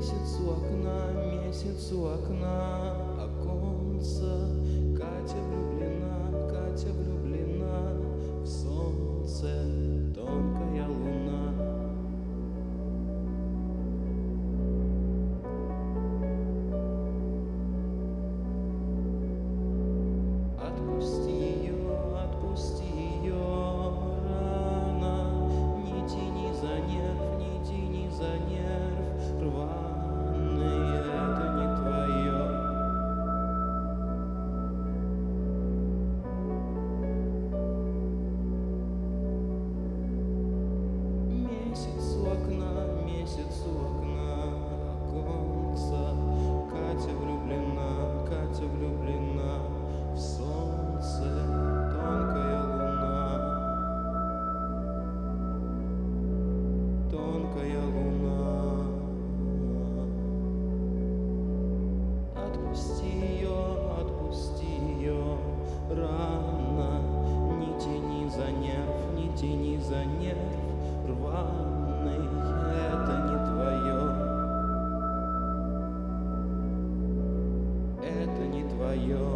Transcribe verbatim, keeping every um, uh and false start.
Месяц у окна, месяц у окна, оконца. Катя влюблена, Катя влюблена в солнце, тонкая луна. Отпусти ее, отпусти ее рано, не тяни за нерв, не тяни за нерв рваный, это не твое. Месяц у окна, месяц у окна, оконца. Катя влюблена, Катя влюблена в солнце, тонкая луна, тонкая луна. Отпусти ее, отпусти ее рано, не тяни за нерв, не тяни за нерв рваный, это не твое, это не твое.